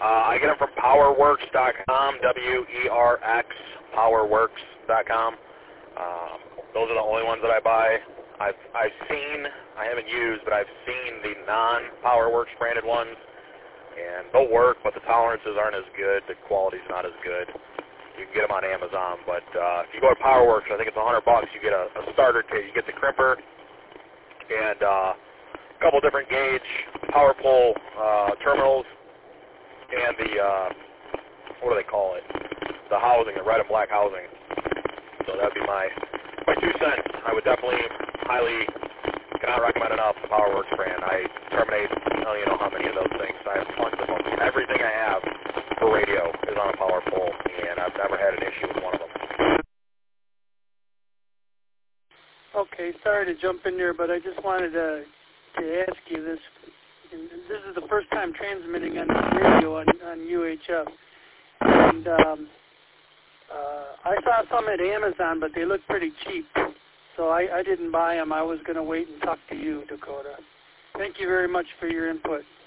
I get them from PowerWorks.com, W-E-R-X, PowerWorks.com. Those are the only ones that I buy. I've seen, I haven't used, but I've seen the non-PowerWorks branded ones, and they'll work, but the tolerances aren't as good. The quality's not as good. You can get them on Amazon, but if you go to PowerWorks, I think it's $100. You get a starter kit. You get the crimper and a couple different gauge power pole terminals, and the what do they call it? The housing, the red and black housing. So that'd be my 2 cents. I would definitely cannot recommend enough the PowerWorks brand. I terminate, I don't even know how many of those things. I have tons of them. Everything I have for radio is on a power pole, and I've never had an issue with one of them. Okay, sorry to jump in there, but I just wanted to ask you this. This is the first time transmitting on the radio on UHF, and I saw some at Amazon, but they looked pretty cheap, so I didn't buy them. I was going to wait and talk to you, Dakota. Thank you very much for your input.